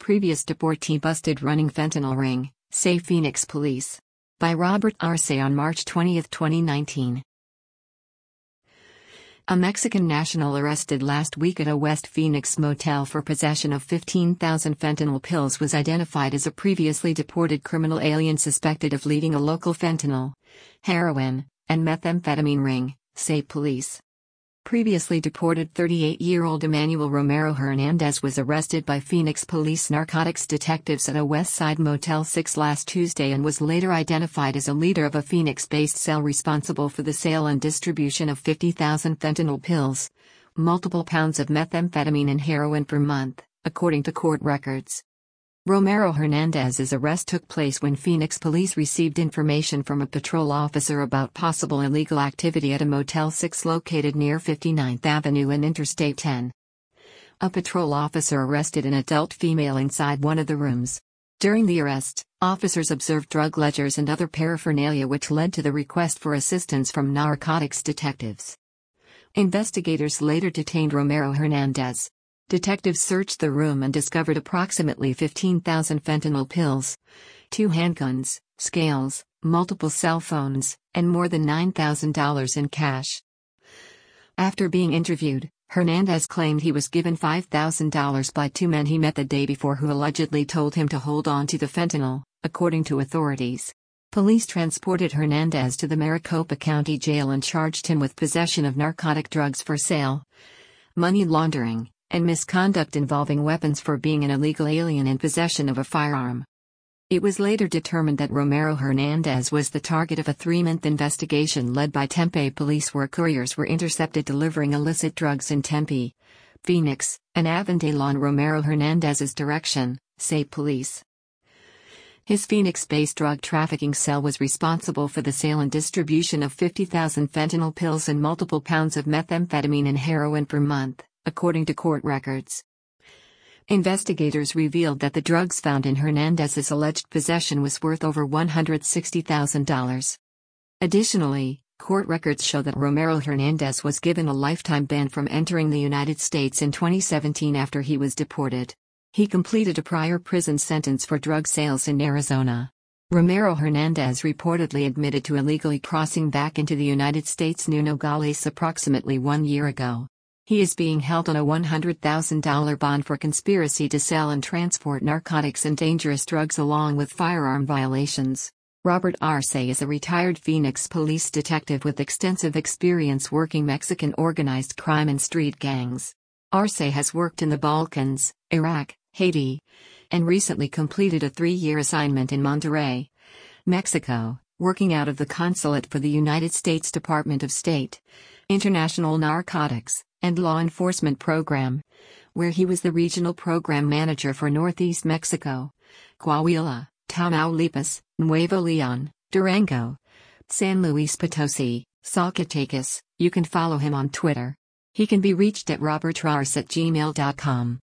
previous deportee busted running fentanyl ring, say Phoenix police. By Robert Arce on March 20, 2019. A Mexican national arrested last week at a West Phoenix motel for possession of 15,000 fentanyl pills was identified as a previously deported criminal alien suspected of leading a local fentanyl, heroin, and methamphetamine ring, say police. Previously deported 38-year-old Emmanuel Romero Hernandez was arrested by Phoenix police narcotics detectives at a West Side Motel 6 last Tuesday and was later identified as a leader of a Phoenix-based cell responsible for the sale and distribution of 50,000 fentanyl pills, multiple pounds of methamphetamine and heroin per month, according to court records. Romero Hernandez's arrest took place when Phoenix police received information from a patrol officer about possible illegal activity at a Motel 6 located near 59th Avenue and Interstate 10. A patrol officer arrested an adult female inside one of the rooms. During the arrest, officers observed drug ledgers and other paraphernalia which led to the request for assistance from narcotics detectives. Investigators later detained Romero Hernandez. Detectives searched the room and discovered approximately 15,000 fentanyl pills, 2 handguns, scales, multiple cell phones, and more than $9,000 in cash. After being interviewed, Hernandez claimed he was given $5,000 by 2 men he met the day before who allegedly told him to hold on to the fentanyl, according to authorities. Police transported Hernandez to the Maricopa County Jail and charged him with possession of narcotic drugs for sale, money laundering, and misconduct involving weapons for being an illegal alien in possession of a firearm. It was later determined that Romero Hernandez was the target of a 3-month investigation led by Tempe police where couriers were intercepted delivering illicit drugs in Tempe, Phoenix, and Avondale on Romero Hernandez's direction, say police. His Phoenix-based drug trafficking cell was responsible for the sale and distribution of 50,000 fentanyl pills and multiple pounds of methamphetamine and heroin per month, according to court records. Investigators revealed that the drugs found in Hernandez's alleged possession was worth over $160,000. Additionally, court records show that Romero Hernandez was given a lifetime ban from entering the United States in 2017 after he was deported. He completed a prior prison sentence for drug sales in Arizona. Romero Hernandez reportedly admitted to illegally crossing back into the United States near Nogales approximately 1 year ago. He is being held on a $100,000 bond for conspiracy to sell and transport narcotics and dangerous drugs along with firearm violations. Robert Arce is a retired Phoenix police detective with extensive experience working Mexican organized crime and street gangs. Arce has worked in the Balkans, Iraq, Haiti, and recently completed a 3-year assignment in Monterrey, Mexico, working out of the Consulate for the United States Department of State, International Narcotics and Law Enforcement Program, where he was the regional program manager for Northeast Mexico, Coahuila, Tamaulipas, Nuevo León, Durango, San Luis Potosi, Zacatecas. You can follow him on Twitter. He can be reached at robertarce@gmail.com.